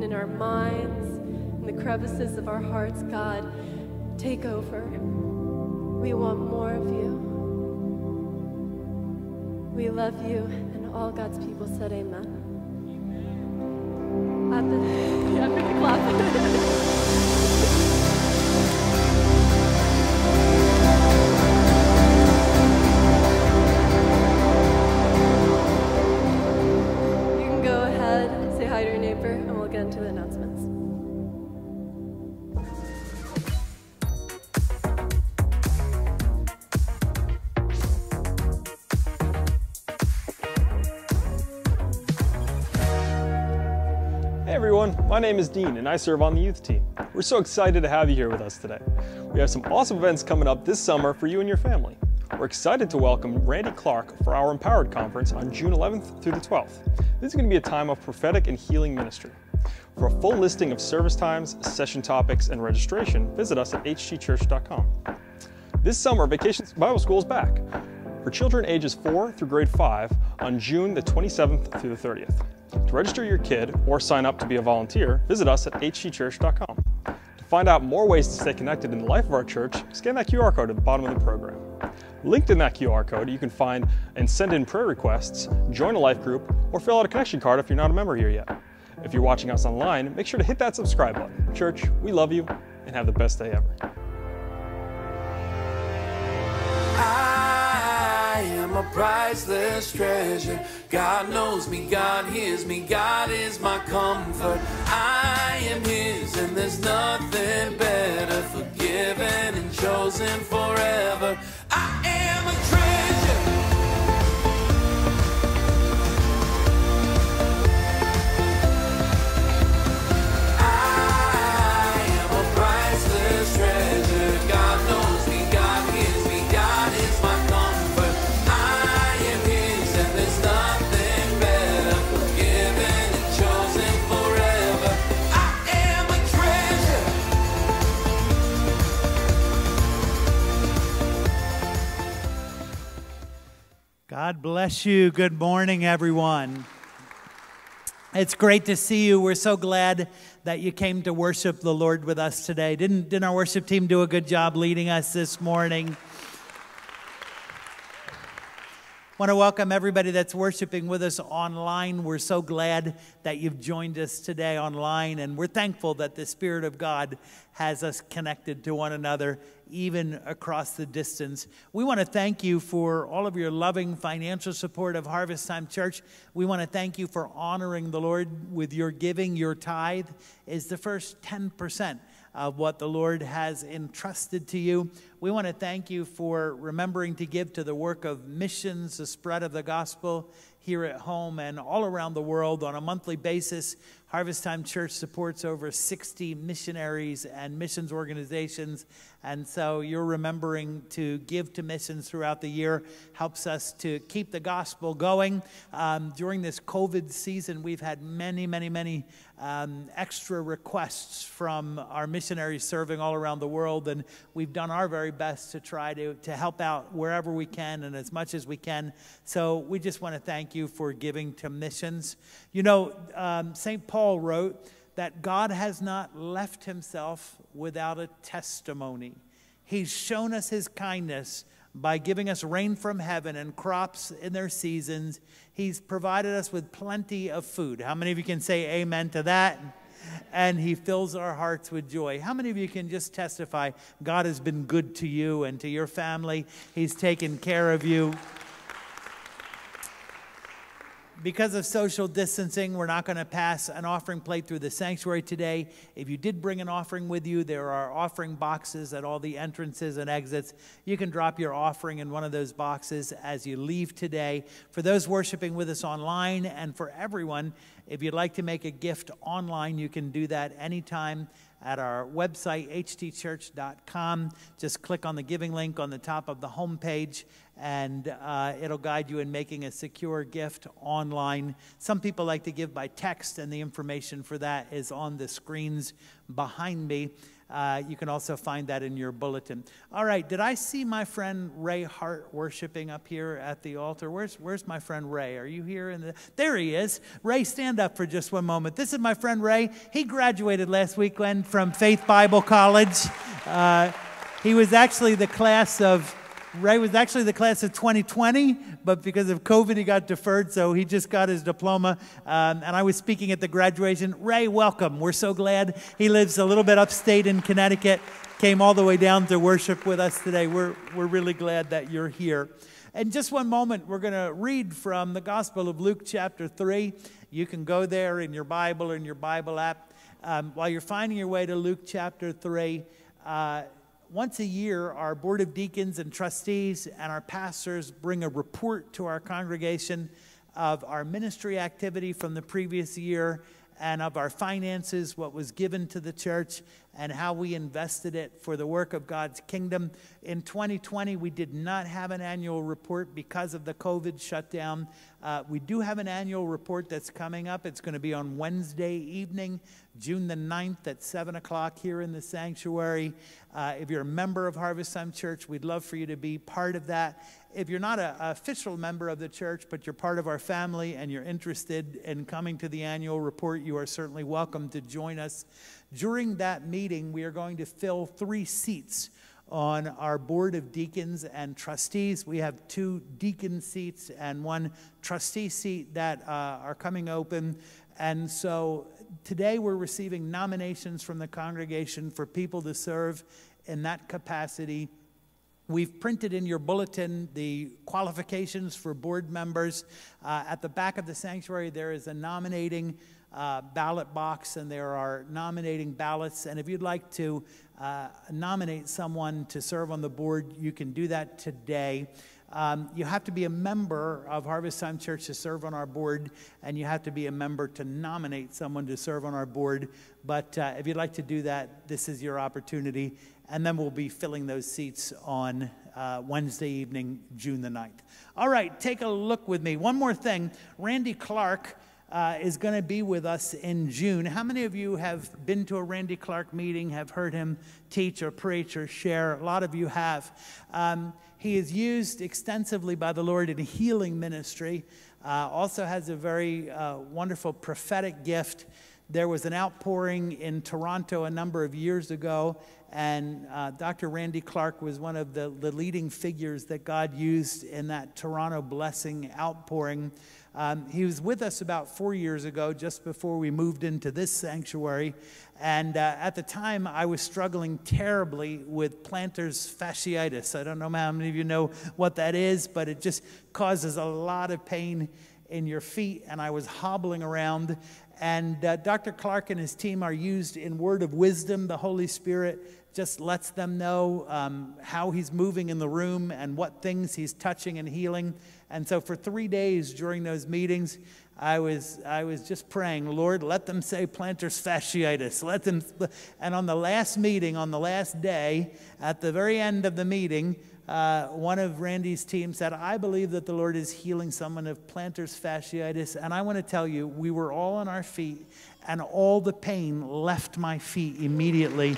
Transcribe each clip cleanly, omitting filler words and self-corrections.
in our minds, in the crevices of our hearts. God, take over. We want more of you. We love you, and all God's people said amen. Yeah, we can clap. Say hi to your neighbor, and we'll get into the announcements. Hey everyone, my name is Dean and I serve on the youth team. We're so excited to have you here with us today. We have some awesome events coming up this summer for you and your family. We're excited to welcome Randy Clark for our Empowered Conference on June 11th through the 12th. This is going to be a time of prophetic and healing ministry. For a full listing of service times, session topics, and registration, visit us at htchurch.com. This summer, Vacation Bible School is back for children ages 4 through grade 5 on June the 27th through the 30th. To register your kid or sign up to be a volunteer, visit us at htchurch.com. To find out more ways to stay connected in the life of our church, scan that QR code at the bottom of the program. Linked in that QR code, you can find and send in prayer requests, join a life group, or fill out a connection card if you're not a member here yet. If you're watching us online, make sure to hit that subscribe button. Church, we love you, and have the best day ever. I am a priceless treasure. God knows me, God hears me, God is my comfort. I am His, and there's nothing better. Forgiven and chosen forever. I am a treasure. I am a priceless treasure. God knows me, God hears me, God is my comfort. I am His, and there's nothing better. Forgiven and chosen forever. I am a treasure. God bless you. Good morning, everyone. It's great to see you. We're so glad that you came to worship the Lord with us today. Didn't our worship team do a good job leading us this morning? Want to welcome everybody that's worshiping with us online. We're so glad that you've joined us today online, and we're thankful that the Spirit of God has us connected to one another, even across the distance. We want to thank you for all of your loving financial support of Harvest Time Church. We want to thank you for honoring the Lord with your giving. Your tithe is the first 10% of what the Lord has entrusted to you. We want to thank you for remembering to give to the work of missions, the spread of the gospel here at home and all around the world on a monthly basis. Harvest Time Church supports over 60 missionaries and missions organizations, and so you're remembering to give to missions throughout the year helps us to keep the gospel going. During this COVID season, we've had many extra requests from our missionaries serving all around the world, and we've done our very best to try to help out wherever we can and as much as we can. So we just want to thank you for giving to missions. You know, St. Paul wrote that God has not left himself without a testimony. He's shown us his kindness by giving us rain from heaven and crops in their seasons. He's provided us with plenty of food. How many of you can say amen to that? And he fills our hearts with joy. How many of you can just testify God has been good to you and to your family? He's taken care of you. Because of social distancing, we're not going to pass an offering plate through the sanctuary today. If you did bring an offering with you, there are offering boxes at all the entrances and exits. You can drop your offering in one of those boxes as you leave today. For those worshiping with us online, and for everyone, if you'd like to make a gift online, you can do that anytime at our website, htchurch.com. Just click on the giving link on the top of the homepage, and it'll guide you in making a secure gift online. Some people like to give by text, and the information for that is on the screens behind me. You can also find that in your bulletin. All right, did I see my friend Ray Hart worshiping up here at the altar? Where's my friend Ray? Are you here? There he is. Ray, stand up for just one moment. This is my friend Ray. He graduated last weekend from Faith Bible College. He was actually the class of Ray was actually the class of 2020, but because of COVID, he got deferred, so he just got his diploma, and I was speaking at the graduation. Ray, welcome. We're so glad. He lives a little bit upstate in Connecticut, came all the way down to worship with us today. We're really glad that you're here. In just one moment, we're going to read from the Gospel of Luke chapter 3. You can go there in your Bible or in your Bible app. While you're finding your way to Luke chapter 3, once a year, our Board of Deacons and Trustees and our pastors bring a report to our congregation of our ministry activity from the previous year and of our finances, what was given to the church, and how we invested it for the work of God's kingdom. In 2020, we did not have an annual report because of the COVID shutdown. We do have an annual report that's coming up. It's going to be on Wednesday evening, June the 9th at 7 o'clock here in the sanctuary. If you're a member of Harvest Time Church, we'd love for you to be part of that. If you're not an official member of the church, but you're part of our family and you're interested in coming to the annual report, you are certainly welcome to join us. During that meeting, we are going to fill 3 seats on our Board of Deacons and Trustees. We have 2 deacon seats and 1 trustee seat that are coming open. And so today we're receiving nominations from the congregation for people to serve in that capacity. We've printed in your bulletin the qualifications for board members. At the back of the sanctuary, there is a nominating ballot box, and there are nominating ballots. And if you'd like to nominate someone to serve on the board, you can do that today. You have to be a member of Harvest Time Church to serve on our board, and you have to be a member to nominate someone to serve on our board. But if you'd like to do that, this is your opportunity. And then we'll be filling those seats on Wednesday evening, June the 9th. All right, take a look with me. One more thing. Randy Clark is going to be with us in June. How many of you have been to a Randy Clark meeting, have heard him teach or preach or share? A lot of you have. He is used extensively by the Lord in healing ministry. Also has a very wonderful prophetic gift. There was an outpouring in Toronto a number of years ago, and Dr. Randy Clark was one of the leading figures that God used in that Toronto blessing outpouring. He was with us about 4 years ago, just before we moved into this sanctuary. And at the time, I was struggling terribly with plantar fasciitis. I don't know how many of you know what that is, but it just causes a lot of pain in your feet. And I was hobbling around. And Dr. Clark and his team are used in word of wisdom. The Holy Spirit just lets them know how he's moving in the room and what things he's touching and healing. And so for 3 days during those meetings, I was just praying, Lord, let them say plantar fasciitis. Let them. And on the last meeting, on the last day, at the very end of the meeting, one of Randy's team said, I believe that the Lord is healing someone of plantar fasciitis. And I want to tell you, we were all on our feet, and all the pain left my feet immediately.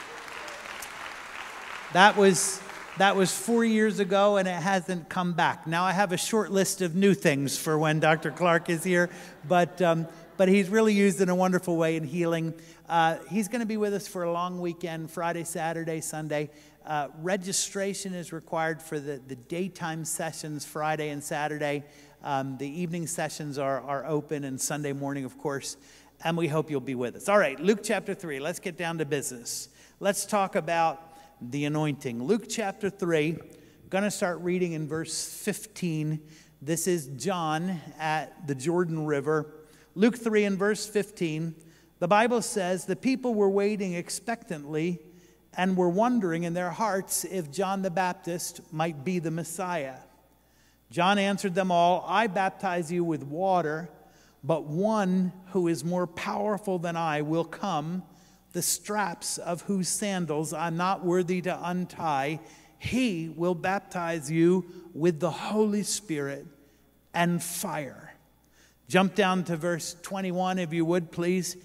That was 4 years ago, and it hasn't come back. Now I have a short list of new things for when Dr. Clark is here, but he's really used in a wonderful way in healing. He's going to be with us for a long weekend, Friday, Saturday, Sunday. Registration is required for the daytime sessions, Friday and Saturday. The evening sessions are open, and Sunday morning, of course, and we hope you'll be with us. All right, Luke chapter 3. Let's get down to business. Let's talk about the anointing. Luke chapter 3, going to start reading in verse 15. This is John at the Jordan River. Luke 3 and verse 15, the Bible says, the people were waiting expectantly and were wondering in their hearts if John the Baptist might be the Messiah. John answered them all, I baptize you with water, but one who is more powerful than I will come, the straps of whose sandals I'm not worthy to untie. He will baptize you with the Holy Spirit and fire. Jump down to verse 21, if you would, please.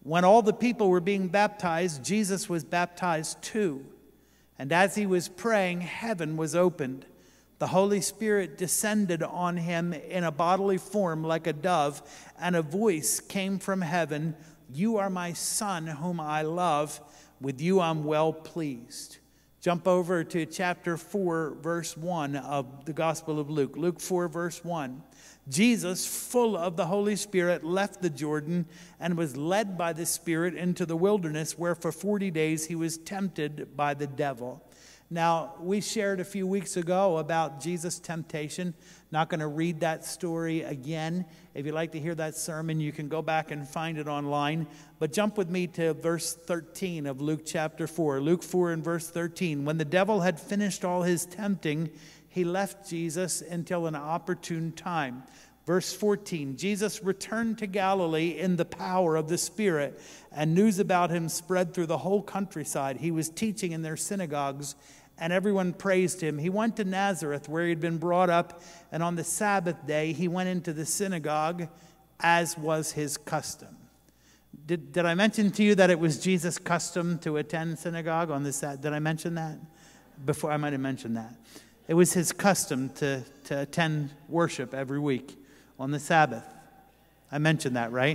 When all the people were being baptized, Jesus was baptized too. And as he was praying, heaven was opened. The Holy Spirit descended on him in a bodily form like a dove, and a voice came from heaven, "You are my Son, whom I love. With you I'm well pleased." Jump over to chapter 4, verse 1 of the Gospel of Luke. Luke 4, verse 1. Jesus, full of the Holy Spirit, left the Jordan and was led by the Spirit into the wilderness, where for 40 days he was tempted by the devil. Now, we shared a few weeks ago about Jesus' temptation. Not going to read that story again. If you'd like to hear that sermon, you can go back and find it online. But jump with me to verse 13 of Luke chapter 4. Luke 4 and verse 13. When the devil had finished all his tempting, he left Jesus until an opportune time. Verse 14, Jesus returned to Galilee in the power of the Spirit, and news about him spread through the whole countryside. He was teaching in their synagogues, and everyone praised him. He went to Nazareth, where he had been brought up, and on the Sabbath day he went into the synagogue, as was his custom. Did I mention to you that it was Jesus' custom to attend synagogue on the Sabbath? Did I mention that? Before, I might have mentioned that. It was his custom to attend worship every week on the Sabbath. I mentioned that, right?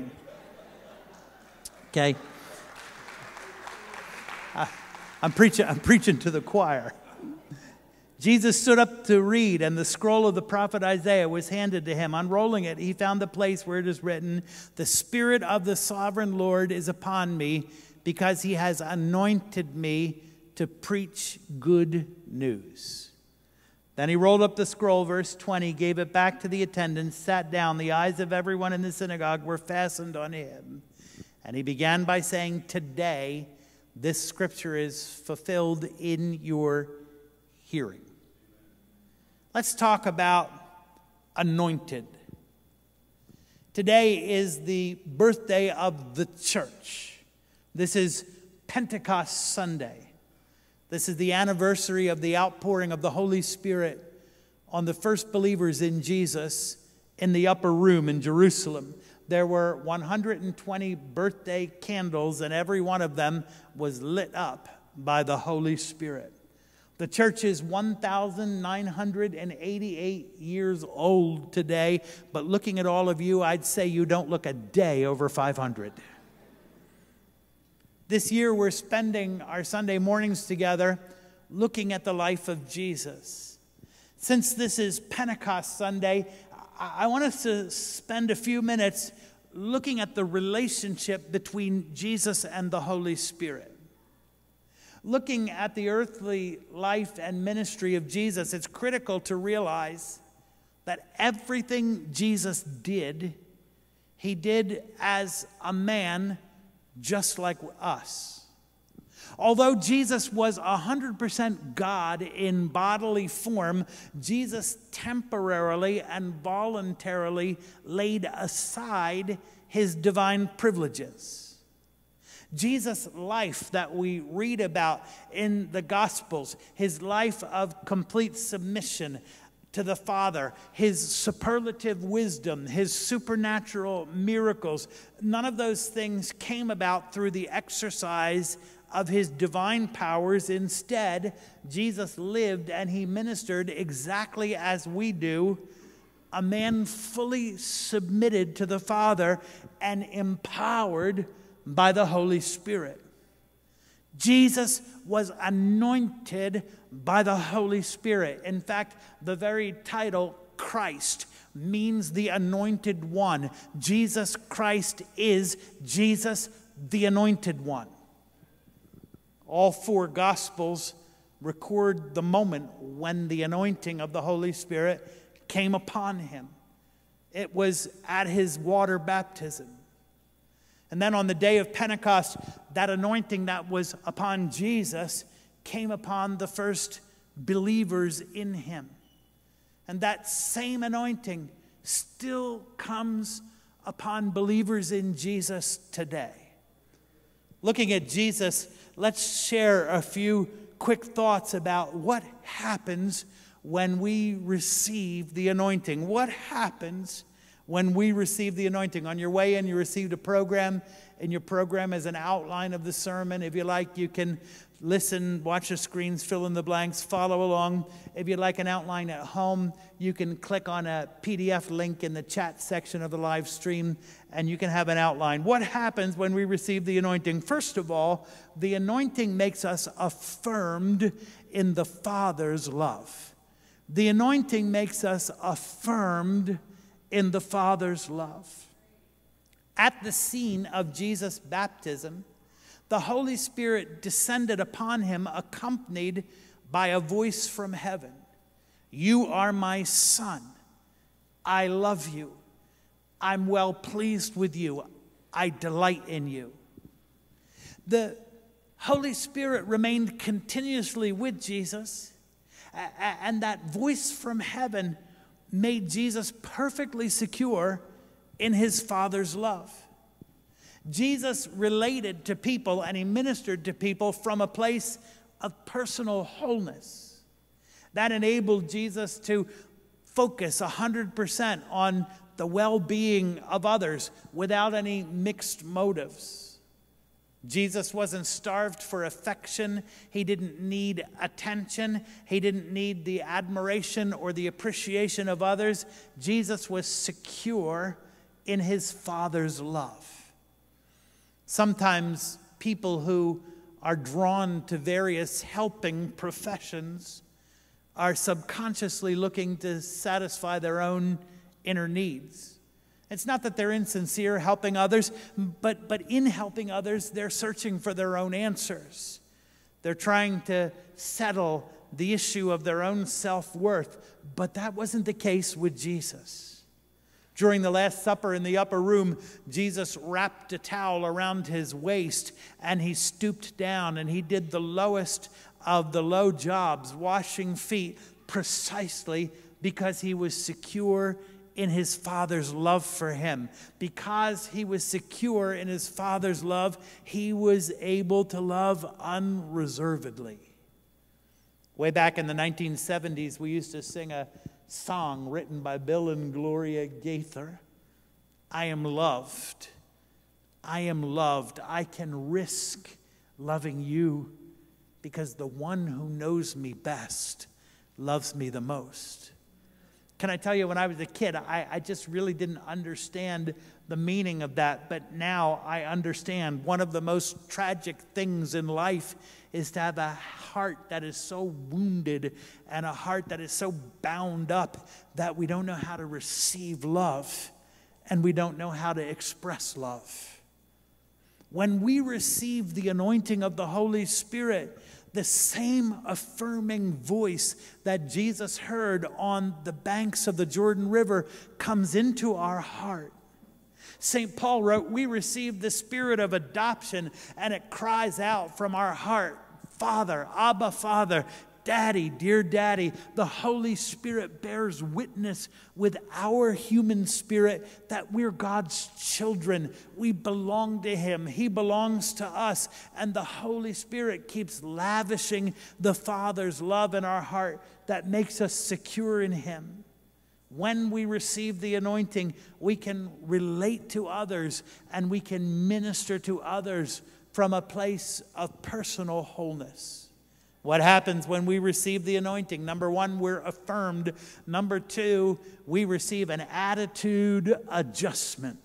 Okay. I'm preaching to the choir. Jesus stood up to read, and the scroll of the prophet Isaiah was handed to him. Unrolling it, he found the place where it is written, "The Spirit of the Sovereign Lord is upon me, because he has anointed me to preach good news." Then he rolled up the scroll, verse 20, gave it back to the attendants, sat down. The eyes of everyone in the synagogue were fastened on him. And he began by saying, "Today, this scripture is fulfilled in your hearing." Let's talk about anointed. Today is the birthday of the church. This is Pentecost Sunday. This is the anniversary of the outpouring of the Holy Spirit on the first believers in Jesus in the upper room in Jerusalem. There were 120 birthday candles, and every one of them was lit up by the Holy Spirit. The church is 1,988 years old today, but looking at all of you, I'd say you don't look a day over 500. This year we're spending our Sunday mornings together looking at the life of Jesus. Since this is Pentecost Sunday, I want us to spend a few minutes looking at the relationship between Jesus and the Holy Spirit. Looking at the earthly life and ministry of Jesus, it's critical to realize that everything Jesus did, he did as a man just like us. Although Jesus was 100% God in bodily form, Jesus temporarily and voluntarily laid aside his divine privileges. Jesus' life that we read about in the Gospels, his life of complete submission to the Father, his superlative wisdom, his supernatural miracles, none of those things came about through the exercise of his divine powers. Instead, Jesus lived and he ministered exactly as we do, a man fully submitted to the Father and empowered by the Holy Spirit. Jesus was anointed by the Holy Spirit. In fact, the very title Christ means the anointed one. Jesus Christ is Jesus, the anointed one. All four Gospels record the moment when the anointing of the Holy Spirit came upon him. It was at his water baptism. And then on the day of Pentecost, that anointing that was upon Jesus came upon the first believers in him. And that same anointing still comes upon believers in Jesus today. Looking at Jesus, let's share a few quick thoughts about what happens when we receive the anointing. What happens when we receive the anointing. On your way in, you received a program, and your program is an outline of the sermon. If you like, you can listen, watch the screens, fill in the blanks, follow along. If you'd like an outline at home, you can click on a PDF link in the chat section of the live stream, and you can have an outline. What happens when we receive the anointing? First of all, the anointing makes us affirmed in the Father's love. The anointing makes us affirmed in the Father's love. At the scene of Jesus' baptism, the Holy Spirit descended upon him, accompanied by a voice from heaven. You are my Son. I love you. I'm well pleased with you. I delight in you. The Holy Spirit remained continuously with Jesus, and that voice from heaven made Jesus perfectly secure in his Father's love. Jesus related to people and he ministered to people from a place of personal wholeness. That enabled Jesus to focus 100% on the well-being of others without any mixed motives. Jesus wasn't starved for affection. He didn't need attention. He didn't need the admiration or the appreciation of others. Jesus was secure in his Father's love. Sometimes people who are drawn to various helping professions are subconsciously looking to satisfy their own inner needs. It's not that they're insincere helping others, but in helping others, they're searching for their own answers. They're trying to settle the issue of their own self-worth, but that wasn't the case with Jesus. During the Last Supper in the upper room, Jesus wrapped a towel around his waist, and he stooped down, and he did the lowest of the low jobs, washing feet, precisely because he was secure in his Father's love for him. Because he was secure in his Father's love, he was able to love unreservedly. Way back in the 1970s, we used to sing a song written by Bill and Gloria Gaither. I am loved. I am loved. I can risk loving you because the one who knows me best loves me the most. Can I tell you, when I was a kid, I just really didn't understand the meaning of that, but now I understand. One of the most tragic things in life is to have a heart that is so wounded and a heart that is so bound up that we don't know how to receive love and we don't know how to express love. When we receive the anointing of the Holy Spirit, the same affirming voice that Jesus heard on the banks of the Jordan River comes into our heart. St. Paul wrote, we receive the spirit of adoption, and it cries out from our heart, Father, Abba, Father, Daddy, dear Daddy. The Holy Spirit bears witness with our human spirit that we're God's children. We belong to him. He belongs to us. And the Holy Spirit keeps lavishing the Father's love in our heart that makes us secure in him. When we receive the anointing, we can relate to others and we can minister to others from a place of personal wholeness. What happens when we receive the anointing? Number one, we're affirmed. Number two, we receive an attitude adjustment.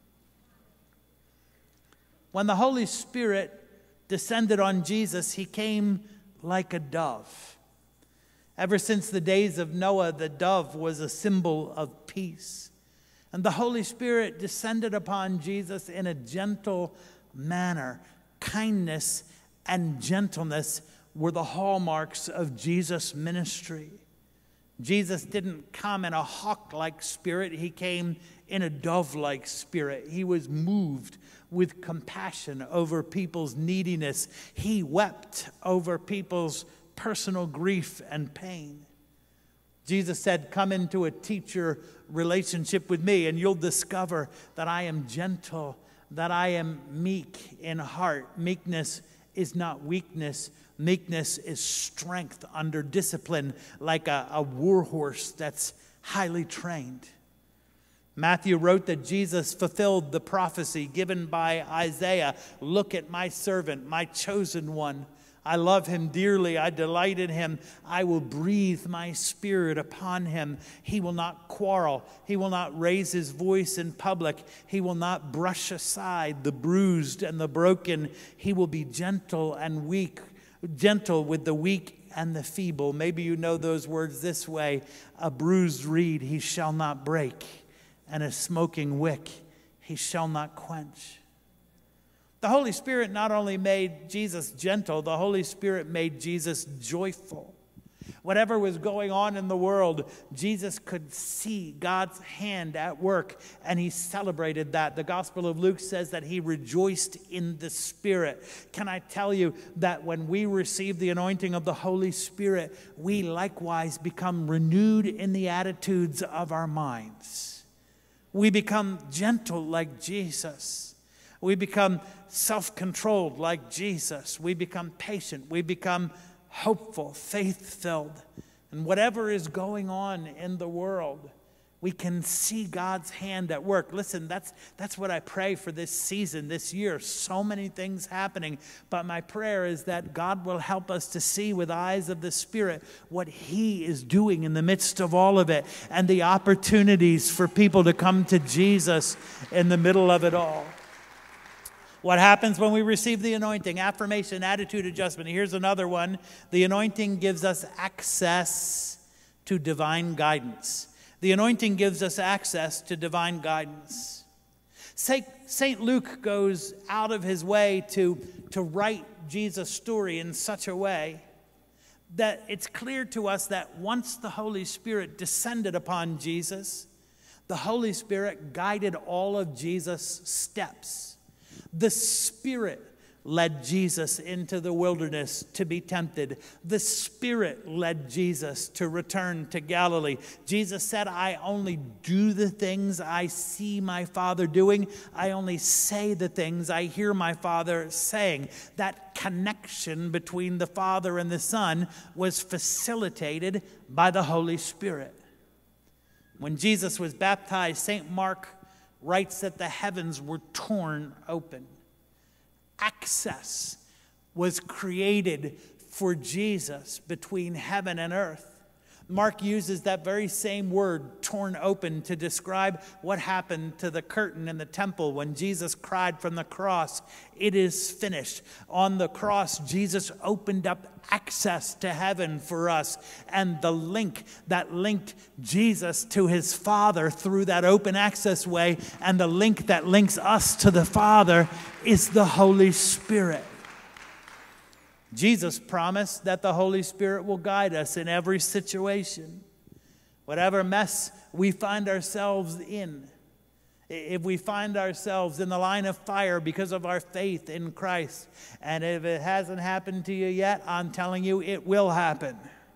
When the Holy Spirit descended on Jesus, he came like a dove. Ever since the days of Noah, the dove was a symbol of peace. And the Holy Spirit descended upon Jesus in a gentle manner. Kindness and gentleness were the hallmarks of Jesus' ministry. Jesus didn't come in a hawk-like spirit. He came in a dove-like spirit. He was moved with compassion over people's neediness. He wept over people's personal grief and pain. Jesus said, come into a teacher relationship with me and you'll discover that I am gentle, that I am meek in heart. Meekness is not weakness. Meekness is strength under discipline, like a war horse that's highly trained. Matthew wrote that Jesus fulfilled the prophecy given by Isaiah. Look at my servant, my chosen one. I love him dearly. I delight in him. I will breathe my spirit upon him. He will not quarrel. He will not raise his voice in public. He will not brush aside the bruised and the broken. He will be gentle and weak, gentle with the weak and the feeble. Maybe you know those words this way: a bruised reed he shall not break, and a smoking wick he shall not quench. The Holy Spirit not only made Jesus gentle, the Holy Spirit made Jesus joyful. Whatever was going on in the world, Jesus could see God's hand at work, and he celebrated that. The Gospel of Luke says that he rejoiced in the Spirit. Can I tell you that when we receive the anointing of the Holy Spirit, we likewise become renewed in the attitudes of our minds. We become gentle like Jesus. We become self-controlled like Jesus. We become patient. We become hopeful, faith-filled. And whatever is going on in the world, we can see God's hand at work. Listen, that's what I pray for this season, this year. So many things happening. But my prayer is that God will help us to see with eyes of the Spirit what he is doing in the midst of all of it, and the opportunities for people to come to Jesus in the middle of it all. What happens when we receive the anointing? Affirmation, attitude adjustment. Here's another one. The anointing gives us access to divine guidance. The anointing gives us access to divine guidance. St. Luke goes out of his way to write Jesus' story in such a way that it's clear to us that once the Holy Spirit descended upon Jesus, the Holy Spirit guided all of Jesus' steps. The Spirit led Jesus into the wilderness to be tempted. The Spirit led Jesus to return to Galilee. Jesus said, I only do the things I see my Father doing. I only say the things I hear my Father saying. That connection between the Father and the Son was facilitated by the Holy Spirit. When Jesus was baptized, St. Mark writes that the heavens were torn open. Access was created for Jesus between heaven and earth. Mark uses that very same word, torn open, to describe what happened to the curtain in the temple when Jesus cried from the cross, "It is finished." On the cross, Jesus opened up access to heaven for us. And the link that linked Jesus to his Father through that open access way, and the link that links us to the Father, is the Holy Spirit. Jesus promised that the Holy Spirit will guide us in every situation. Whatever mess we find ourselves in, if we find ourselves in the line of fire because of our faith in Christ, and if it hasn't happened to you yet, I'm telling you, it will happen.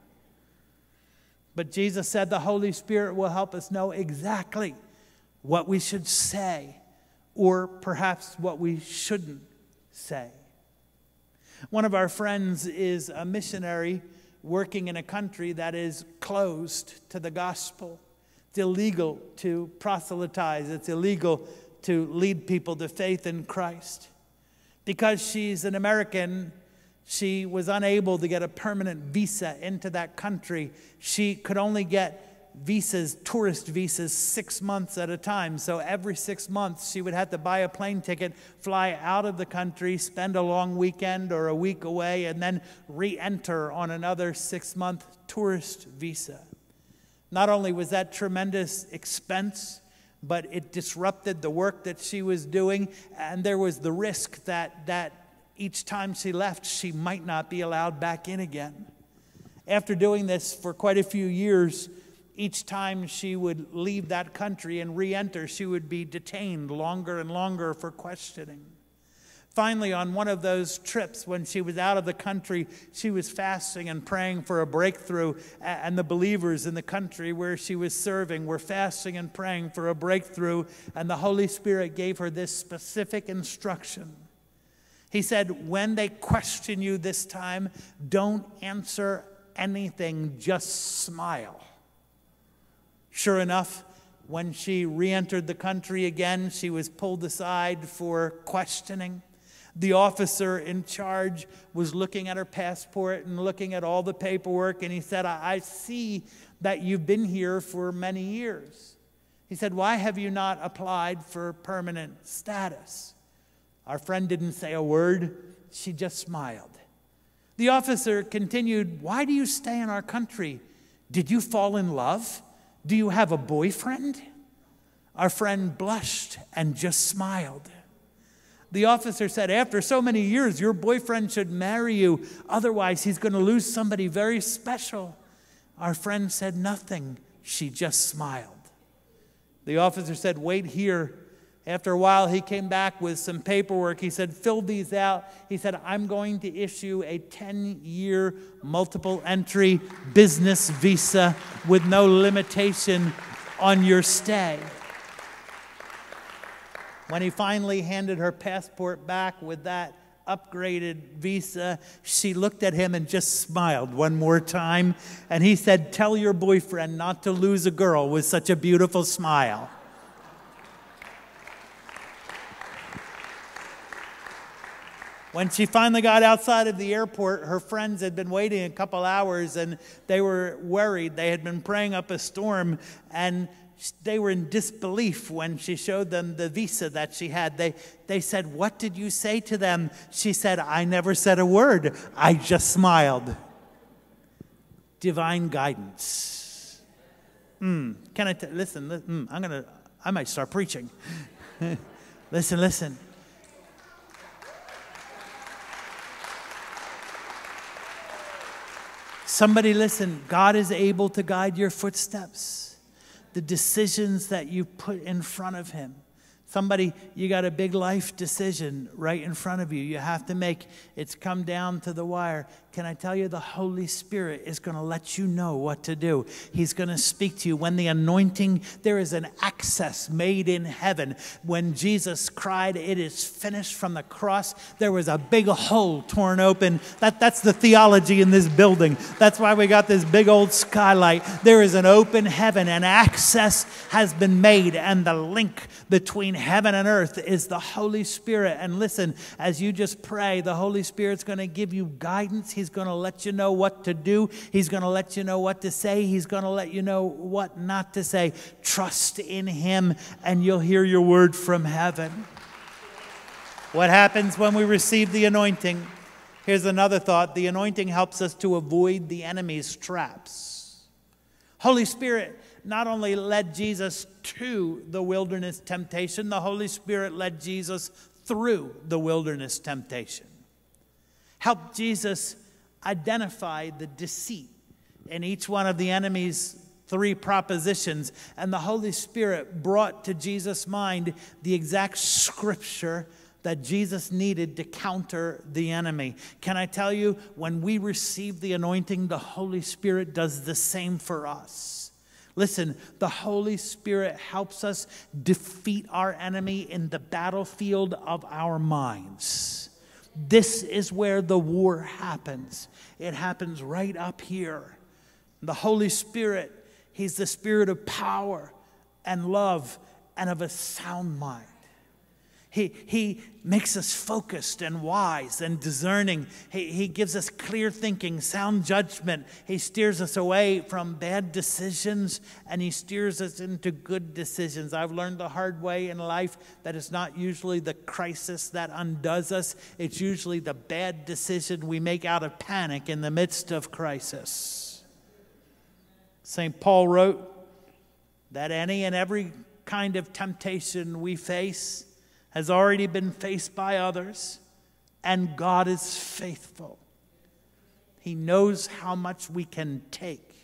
But Jesus said the Holy Spirit will help us know exactly what we should say, or perhaps what we shouldn't say. One of our friends is a missionary working in a country that is closed to the gospel. It's illegal to proselytize. It's illegal to lead people to faith in Christ. Because she's an American, she was unable to get a permanent visa into that country. She could only get visas, tourist visas, 6 months at a time. So every 6 months she would have to buy a plane ticket, fly out of the country, spend a long weekend or a week away, and then re-enter on another 6-month tourist visa. Not only was that tremendous expense, but it disrupted the work that she was doing, and there was the risk that each time she left, she might not be allowed back in again. After doing this for quite a few years, each time she would leave that country and re-enter, she would be detained longer and longer for questioning. Finally, on one of those trips, when she was out of the country, she was fasting and praying for a breakthrough, and the believers in the country where she was serving were fasting and praying for a breakthrough, and the Holy Spirit gave her this specific instruction. He said, when they question you this time, don't answer anything, just smile. Sure enough, When she re-entered the country again, she was pulled aside for questioning. The officer in charge was looking at her passport and looking at all the paperwork, and he said, I see that you've been here for many years. He said, why have you not applied for permanent status? Our friend didn't say a word. She just smiled. The officer continued, why do you stay in our country? Did you fall in love? Do you have a boyfriend? Our friend blushed and just smiled. The officer said, after so many years, your boyfriend should marry you. Otherwise, he's going to lose somebody very special. Our friend said nothing. She just smiled. The officer said, wait here. After a while, he came back with some paperwork. He said, fill these out. He said, I'm going to issue a 10-year multiple entry business visa with no limitation on your stay. When he finally handed her passport back with that upgraded visa, she looked at him and just smiled one more time. And he said, tell your boyfriend not to lose a girl with such a beautiful smile. When she finally got outside of the airport, her friends had been waiting a couple hours and they were worried. They had been praying up a storm and they were in disbelief when she showed them the visa that she had. They said, what did you say to them? She said, I never said a word. I just smiled. Divine guidance. Can I listen? I might start preaching. Listen. Somebody listen, God is able to guide your footsteps, the decisions that you put in front of him. Somebody, you got a big life decision right in front of you. You have to make, it's come down to the wire. Can I tell you, the Holy Spirit is going to let you know what to do. He's going to speak to you. When the anointing, there is an access made in heaven. When Jesus cried, it is finished from the cross, there was a big hole torn open. That's the theology in this building. That's why we got this big old skylight. There is an open heaven and access has been made, and the link between heaven and earth is the Holy Spirit. And listen, as you just pray, the Holy Spirit's going to give you guidance. He's going to let you know what to do. He's going to let you know what to say. He's going to let you know what not to say. Trust in him and you'll hear your word from heaven. What happens when we receive the anointing? Here's another thought. The anointing helps us to avoid the enemy's traps. Holy Spirit not only led Jesus to the wilderness temptation, the Holy Spirit led Jesus through the wilderness temptation. Helped Jesus identify the deceit in each one of the enemy's three propositions. And the Holy Spirit brought to Jesus' mind the exact scripture that Jesus needed to counter the enemy. Can I tell you, when we receive the anointing, the Holy Spirit does the same for us. Listen, the Holy Spirit helps us defeat our enemy in the battlefield of our minds. This is where the war happens. It happens right up here. The Holy Spirit, he's the spirit of power and love and of a sound mind. He makes us focused and wise and discerning. He gives us clear thinking, sound judgment. He steers us away from bad decisions and he steers us into good decisions. I've learned the hard way in life that it's not usually the crisis that undoes us. It's usually the bad decision we make out of panic in the midst of crisis. St. Paul wrote that any and every kind of temptation we face has already been faced by others, and God is faithful. He knows how much we can take.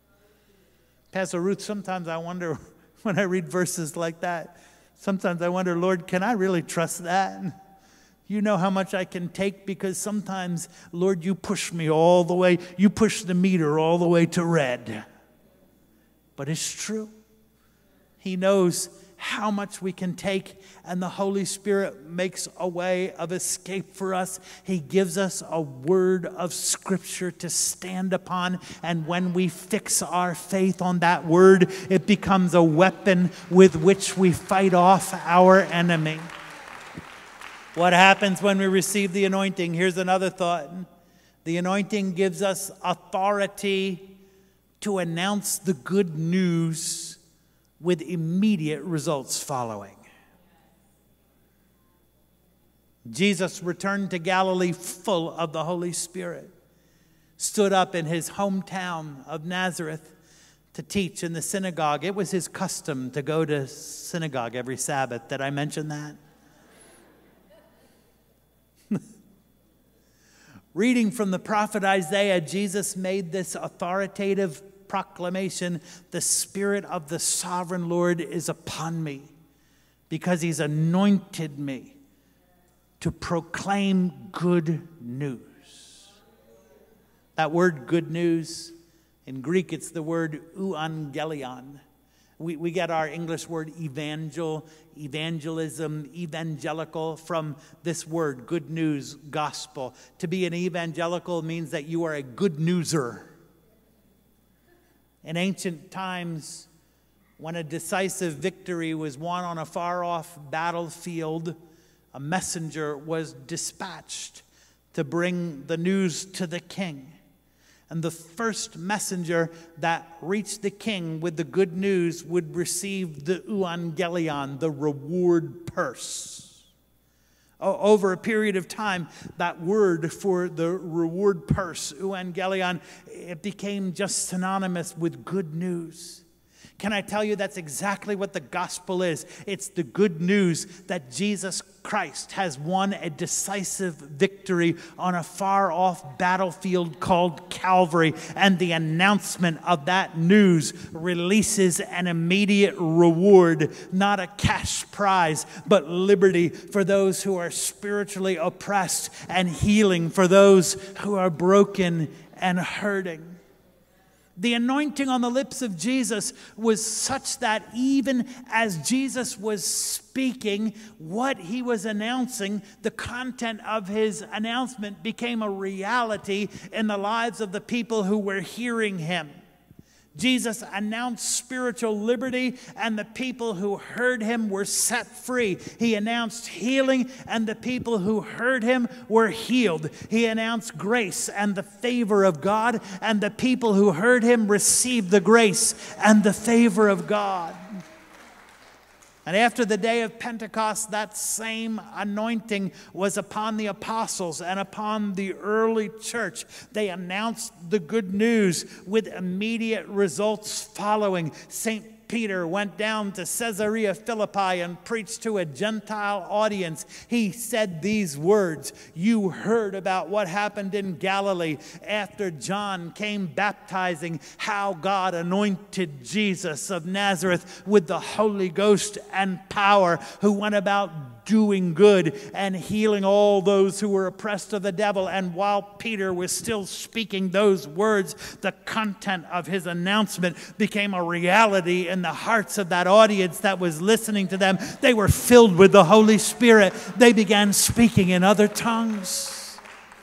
Pastor Ruth, sometimes I wonder, when I read verses like that, sometimes I wonder, Lord, can I really trust that? You know how much I can take, because sometimes, Lord, you push me all the way, you push the meter all the way to red. But it's true. He knows how much we can take, and the Holy Spirit makes a way of escape for us. He gives us a word of Scripture to stand upon, and when we fix our faith on that word, it becomes a weapon with which we fight off our enemy. What happens when we receive the anointing? Here's another thought. The anointing gives us authority to announce the good news with immediate results following. Jesus returned to Galilee full of the Holy Spirit, stood up in his hometown of Nazareth to teach in the synagogue. It was his custom to go to synagogue every Sabbath. Did I mention that? Reading from the prophet Isaiah, Jesus made this authoritative proclamation: the Spirit of the Sovereign Lord is upon me, because he's anointed me to proclaim good news. That word good news, in Greek it's the word euangelion. We get our English word evangelism, evangelical from this word, good news, gospel. To be an evangelical means that you are a good newser. In ancient times, when a decisive victory was won on a far-off battlefield, a messenger was dispatched to bring the news to the king. And the first messenger that reached the king with the good news would receive the euangelion, the reward purse. Over a period of time, that word for the reward purse, euangelion, it became just synonymous with good news. Can I tell you that's exactly what the gospel is? It's the good news that Jesus Christ has won a decisive victory on a far-off battlefield called Calvary. And the announcement of that news releases an immediate reward, not a cash prize, but liberty for those who are spiritually oppressed and healing for those who are broken and hurting. The anointing on the lips of Jesus was such that even as Jesus was speaking, what he was announcing, the content of his announcement became a reality in the lives of the people who were hearing him. Jesus announced spiritual liberty, and the people who heard him were set free. He announced healing, and the people who heard him were healed. He announced grace and the favor of God, and the people who heard him received the grace and the favor of God. And after the day of Pentecost, that same anointing was upon the apostles and upon the early church. They announced the good news with immediate results following. St. Peter went down to Caesarea Philippi and preached to a Gentile audience. He said these words: "You heard about what happened in Galilee after John came baptizing, how God anointed Jesus of Nazareth with the Holy Ghost and power, who went about doing good and healing all those who were oppressed of the devil." And while Peter was still speaking those words, the content of his announcement became a reality in the hearts of that audience that was listening to them. They were filled with the Holy Spirit. They began speaking in other tongues.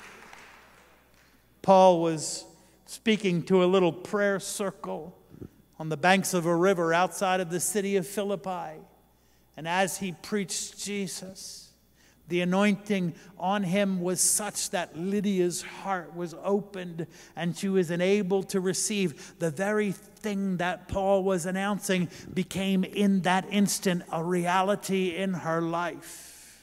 Paul was speaking to a little prayer circle on the banks of a river outside of the city of Philippi. And as he preached Jesus, the anointing on him was such that Lydia's heart was opened, and she was enabled to receive the very thing that Paul was announcing became in that instant a reality in her life.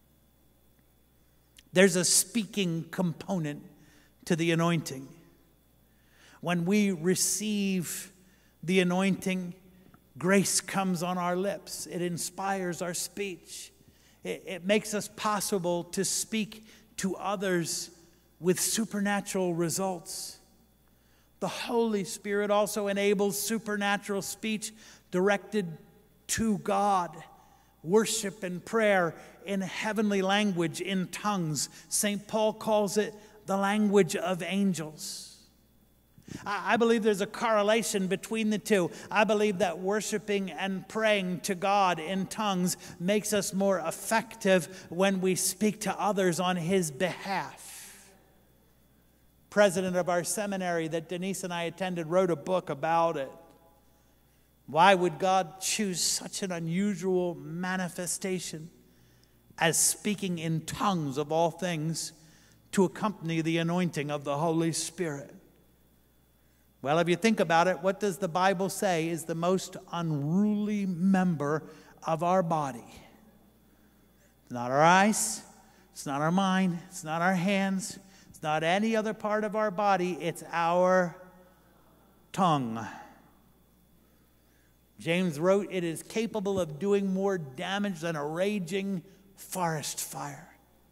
There's a speaking component to the anointing. When we receive the anointing, grace comes on our lips. It inspires our speech. It makes us possible to speak to others with supernatural results. The Holy Spirit also enables supernatural speech directed to God, worship and prayer in heavenly language, in tongues. St. Paul calls it the language of angels. I believe there's a correlation between the two. I believe that worshiping and praying to God in tongues makes us more effective when we speak to others on His behalf. President of our seminary that Denise and I attended wrote a book about it. Why would God choose such an unusual manifestation as speaking in tongues of all things to accompany the anointing of the Holy Spirit? Well, if you think about it, what does the Bible say is the most unruly member of our body? It's not our eyes, it's not our mind, it's not our hands, it's not any other part of our body, it's our tongue. James wrote, it is capable of doing more damage than a raging forest fire.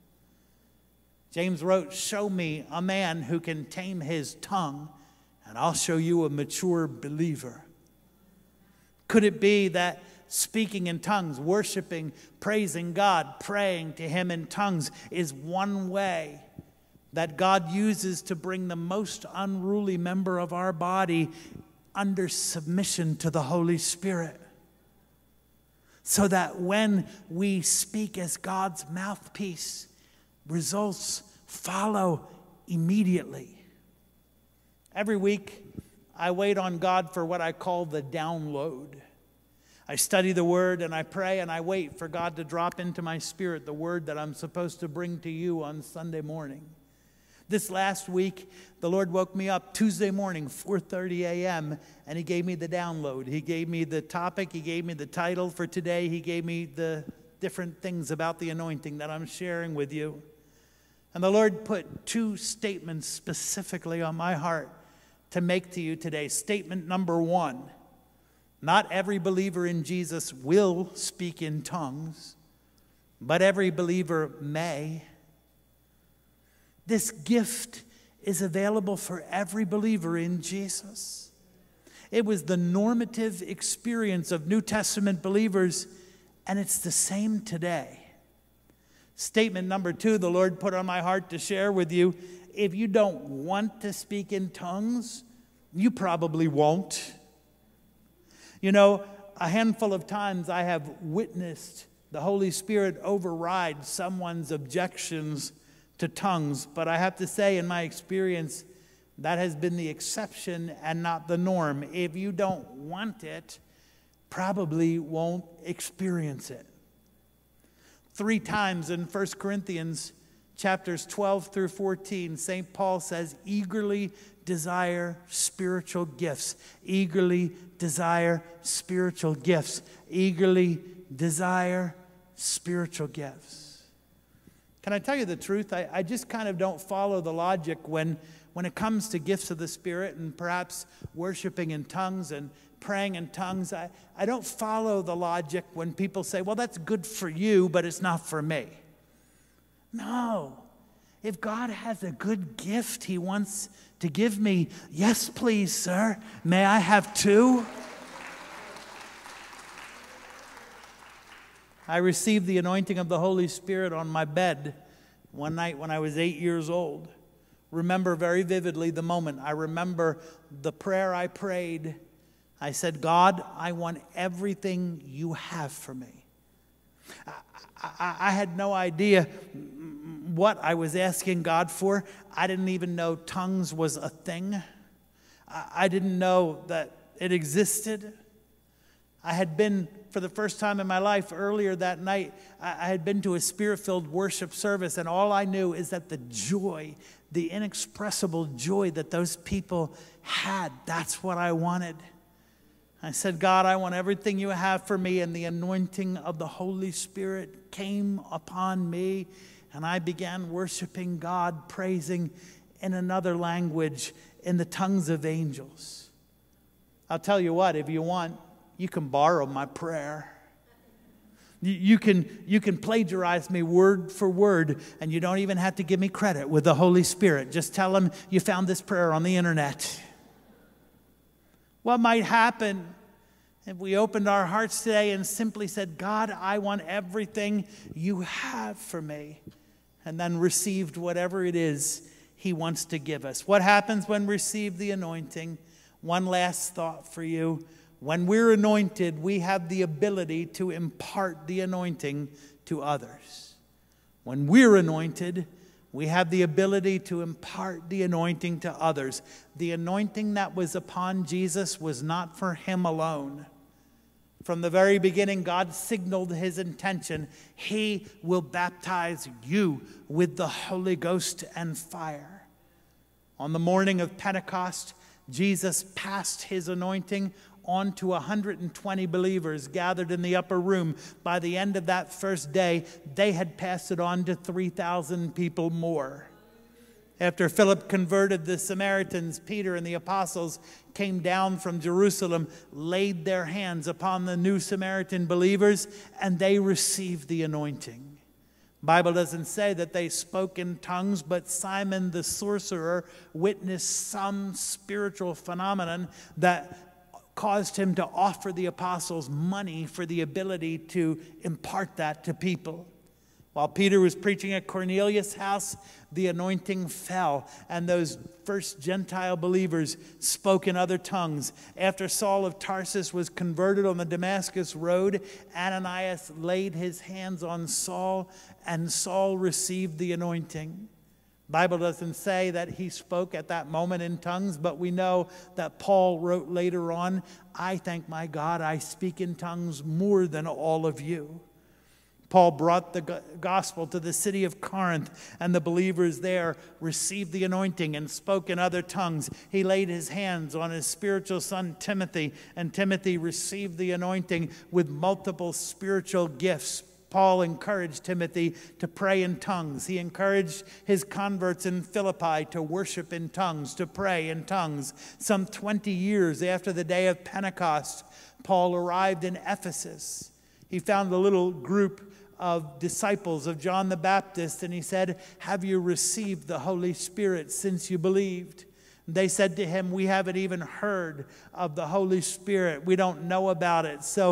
James wrote, show me a man who can tame his tongue, and I'll show you a mature believer. Could it be that speaking in tongues, worshiping, praising God, praying to Him in tongues is one way that God uses to bring the most unruly member of our body under submission to the Holy Spirit? So that when we speak as God's mouthpiece, results follow immediately. Every week, I wait on God for what I call the download. I study the Word and I pray and I wait for God to drop into my spirit the Word that I'm supposed to bring to you on Sunday morning. This last week, the Lord woke me up Tuesday morning, 4:30 a.m., and He gave me the download. He gave me the topic. He gave me the title for today. He gave me the different things about the anointing that I'm sharing with you. And the Lord put two statements specifically on my heart to make to you today. Statement number one, not every believer in Jesus will speak in tongues, but every believer may. This gift is available for every believer in Jesus. It was the normative experience of New Testament believers, and it's the same today. Statement number two, the Lord put on my heart to share with you. If you don't want to speak in tongues, you probably won't. You know, a handful of times I have witnessed the Holy Spirit override someone's objections to tongues, but I have to say in my experience, that has been the exception and not the norm. If you don't want it, probably won't experience it. 3 times in 1 Corinthians chapters 12 through 14, St. Paul says, eagerly desire spiritual gifts. Eagerly desire spiritual gifts. Eagerly desire spiritual gifts. Can I tell you the truth? I just kind of don't follow the logic when it comes to gifts of the Spirit and perhaps worshiping in tongues and praying in tongues. I don't follow the logic when people say, well, that's good for you, but it's not for me. No. If God has a good gift He wants to give me, yes, please, sir. May I have 2? I received the anointing of the Holy Spirit on my bed one night when I was 8 years old. Remember very vividly the moment. I remember the prayer I prayed. I said, God, I want everything you have for me. I had no idea what I was asking God for. I didn't even know tongues was a thing. I didn't know that it existed. I had been, for the first time in my life, earlier that night, I had been to a Spirit-filled worship service, and all I knew is that the joy, the inexpressible joy that those people had, that's what I wanted. I said, God, I want everything you have for me, and the anointing of the Holy Spirit came upon me, and I began worshiping God, praising in another language, in the tongues of angels. I'll tell you what, if you want, you can borrow my prayer. You can plagiarize me word for word, and you don't even have to give me credit with the Holy Spirit. Just tell Him you found this prayer on the internet. What might happen if we opened our hearts today and simply said, God, I want everything you have for me, and then received whatever it is he wants to give us. What happens when we receive the anointing? One last thought for you. When we're anointed, we have the ability to impart the anointing to others. When we're anointed, we have the ability to impart the anointing to others. The anointing that was upon Jesus was not for him alone. From the very beginning, God signaled his intention. He will baptize you with the Holy Ghost and fire. On the morning of Pentecost, Jesus passed his anointing on to 120 believers gathered in the upper room. By the end of that first day, they had passed it on to 3,000 people more. After Philip converted the Samaritans, Peter and the apostles came down from Jerusalem, laid their hands upon the new Samaritan believers, and they received the anointing. The Bible doesn't say that they spoke in tongues, but Simon the sorcerer witnessed some spiritual phenomenon that caused him to offer the apostles money for the ability to impart that to people. While Peter was preaching at Cornelius' house, the anointing fell, and those first Gentile believers spoke in other tongues. After Saul of Tarsus was converted on the Damascus road, Ananias laid his hands on Saul, and Saul received the anointing. The Bible doesn't say that he spoke at that moment in tongues, but we know that Paul wrote later on, I thank my God I speak in tongues more than all of you. Paul brought the gospel to the city of Corinth, and the believers there received the anointing and spoke in other tongues. He laid his hands on his spiritual son Timothy, and Timothy received the anointing with multiple spiritual gifts. Paul encouraged Timothy to pray in tongues. He encouraged his converts in Philippi to worship in tongues, to pray in tongues. Some 20 years after the day of Pentecost, Paul arrived in Ephesus. He found a little group of disciples of John the Baptist, and he said, have you received the Holy Spirit since you believed? They said to him, we haven't even heard of the Holy Spirit. We don't know about it. So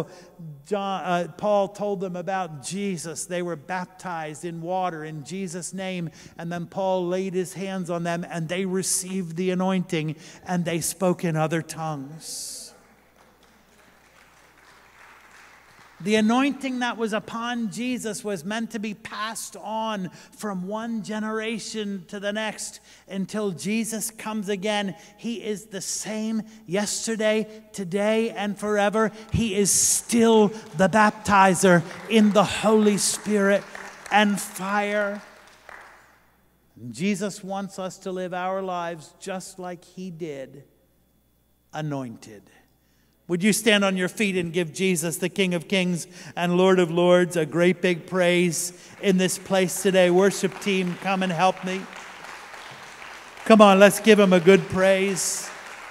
Paul told them about Jesus. They were baptized in water in Jesus' name. And then Paul laid his hands on them, and they received the anointing, and they spoke in other tongues. The anointing that was upon Jesus was meant to be passed on from one generation to the next until Jesus comes again. He is the same yesterday, today, and forever. He is still the baptizer in the Holy Spirit and fire. Jesus wants us to live our lives just like he did, anointed. Would you stand on your feet and give Jesus, the King of Kings and Lord of Lords, a great big praise in this place today? Worship team, come and help me. Come on, let's give him a good praise.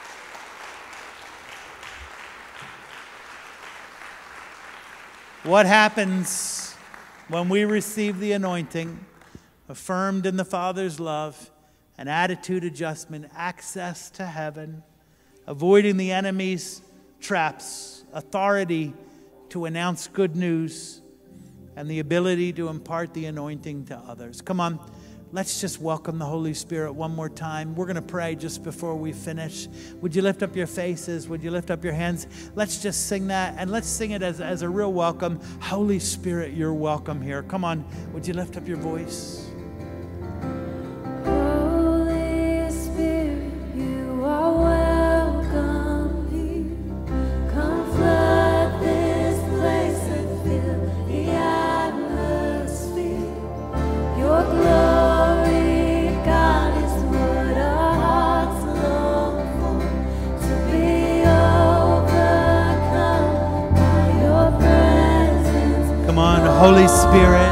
What happens when we receive the anointing, affirmed in the Father's love, an attitude adjustment, access to heaven, avoiding the enemy's traps, authority to announce good news, and the ability to impart the anointing to others. Come on, let's just welcome the Holy Spirit one more time. We're going to pray just before we finish. Would you lift up your faces? Would you lift up your hands? Let's just sing that, and let's sing it as a real welcome. Holy Spirit, you're welcome here. Come on, would you lift up your voice? Holy Spirit, you are welcome here. Come flood this place and fill the atmosphere. Your glory, God, is what our hearts long for. To be overcome by your presence. Come on, Holy Spirit.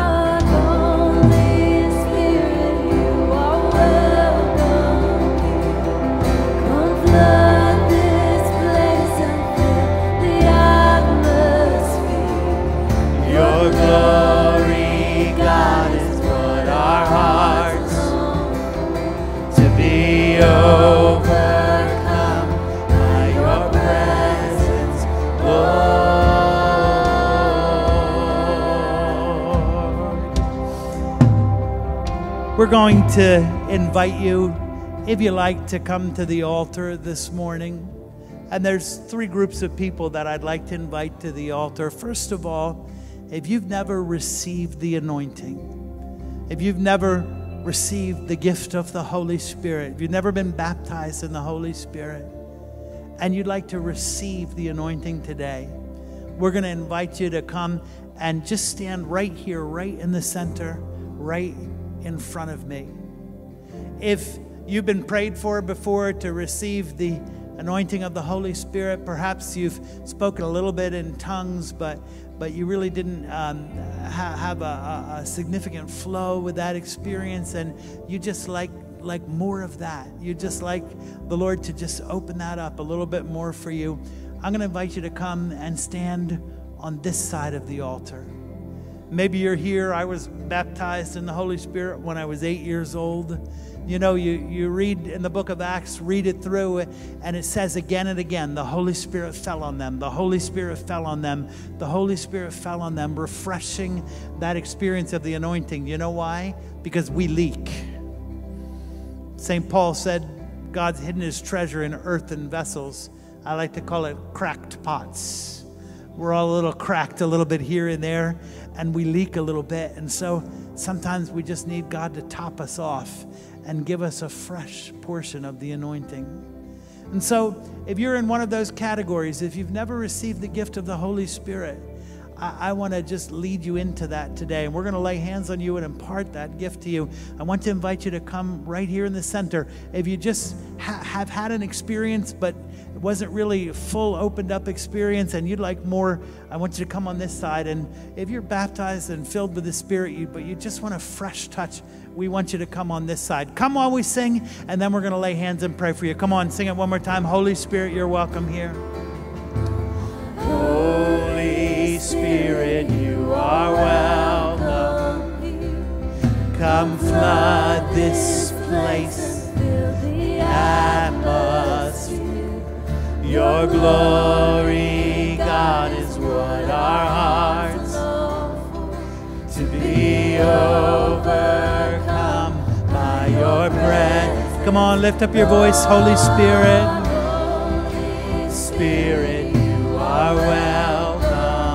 Your glory, God, is what our hearts to be overcome by your presence, Lord. We're going to invite you, if you like, to come to the altar this morning. And there's 3 groups of people that I'd like to invite to the altar. First of all, if you've never received the anointing, if you've never received the gift of the Holy Spirit, if you've never been baptized in the Holy Spirit, and you'd like to receive the anointing today, we're going to invite you to come and just stand right here, right in the center, right in front of me. If you've been prayed for before to receive the anointing of the Holy Spirit, perhaps you've spoken a little bit in tongues, but you really didn't have a significant flow with that experience, and you just like more of that. You just like the Lord to just open that up a little bit more for you. I'm going to invite you to come and stand on this side of the altar. Maybe you're here. I was baptized in the Holy Spirit when I was 8 years old. You know, you read in the book of Acts, read it through, and it says again and again, the Holy Spirit fell on them. The Holy Spirit fell on them. The Holy Spirit fell on them, refreshing that experience of the anointing. You know why? Because we leak. St. Paul said God's hidden his treasure in earthen vessels. I like to call it cracked pots. We're all a little cracked a little bit here and there, and we leak a little bit. And so sometimes we just need God to top us off and give us a fresh portion of the anointing. And so if you're in one of those categories, if you've never received the gift of the Holy Spirit, I want to just lead you into that today. And we're going to lay hands on you and impart that gift to you. I want to invite you to come right here in the center. If you just have had an experience, but it wasn't really a full opened up experience and you'd like more, I want you to come on this side. And if you're baptized and filled with the Spirit, but you just want a fresh touch, we want you to come on this side. Come while we sing, and then we're going to lay hands and pray for you. Come on, sing it one more time. Holy Spirit, you're welcome here. Holy Spirit, you are welcome. Come flood this place, the atmosphere. Your glory, God, is what our hearts long for, to be overcome by your presence. Come on, lift up your voice, Holy Spirit. Spirit, you are welcome.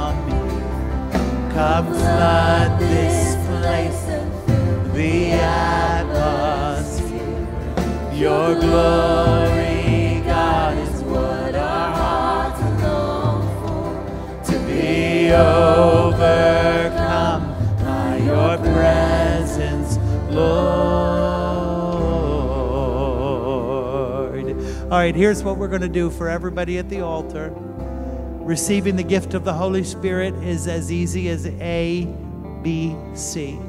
Come flood this place, the atmosphere. Your glory, God, is what our hearts long for, to be overcome by your presence, Lord. All right, here's what we're going to do for everybody at the altar. Receiving the gift of the Holy Spirit is as easy as A, B, C.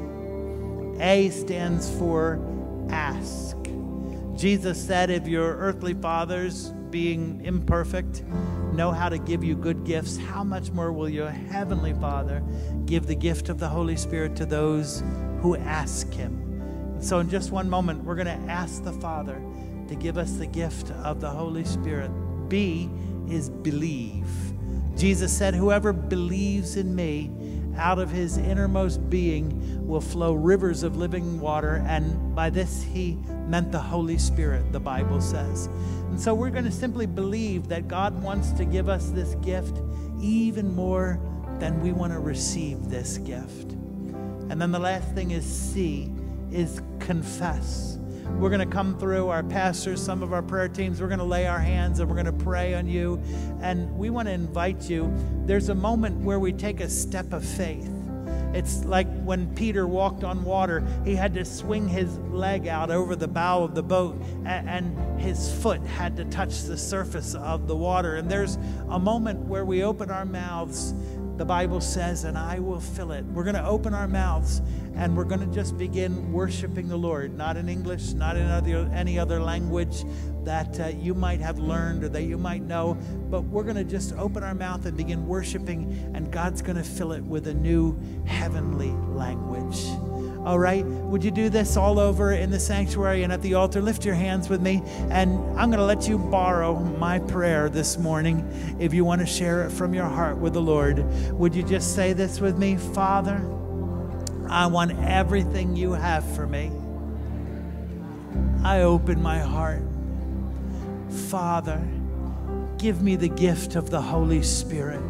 A stands for ask. Jesus said, if your earthly fathers, being imperfect, know how to give you good gifts, how much more will your heavenly Father give the gift of the Holy Spirit to those who ask him? So in just one moment, we're going to ask the Father to give us the gift of the Holy Spirit. B is believe. Jesus said, whoever believes in me, out of his innermost being will flow rivers of living water. And by this he meant the Holy Spirit, the Bible says. And so we're going to simply believe that God wants to give us this gift even more than we want to receive this gift. And then the last thing is C, is confess. We're going to come through, our pastors, some of our prayer teams, we're going to lay our hands and we're going to pray on you. And we want to invite you. There's a moment where we take a step of faith. It's like when Peter walked on water, he had to swing his leg out over the bow of the boat and his foot had to touch the surface of the water. And there's a moment where we open our mouths, the Bible says, and I will fill it. We're going to open our mouths and we're going to just begin worshiping the Lord, not in English, not in any other language that you might have learned or that you might know, but we're going to just open our mouth and begin worshiping, and God's going to fill it with a new heavenly language. All right, would you do this all over in the sanctuary and at the altar? Lift your hands with me, and I'm going to let you borrow my prayer this morning if you want to share it from your heart with the Lord. Would you just say this with me? Father, I want everything you have for me. I open my heart. Father, give me the gift of the Holy Spirit.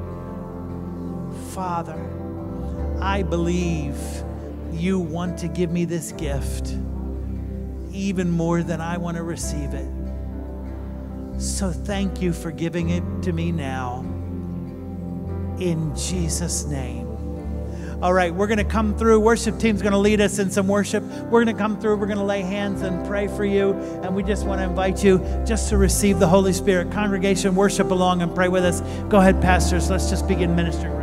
Father, I believe you want to give me this gift even more than I want to receive it. So thank you for giving it to me now. In Jesus' name. All right, we're going to come through. Worship team's going to lead us in some worship. We're going to come through. We're going to lay hands and pray for you. And we just want to invite you just to receive the Holy Spirit. Congregation, worship along and pray with us. Go ahead, pastors. Let's just begin ministering.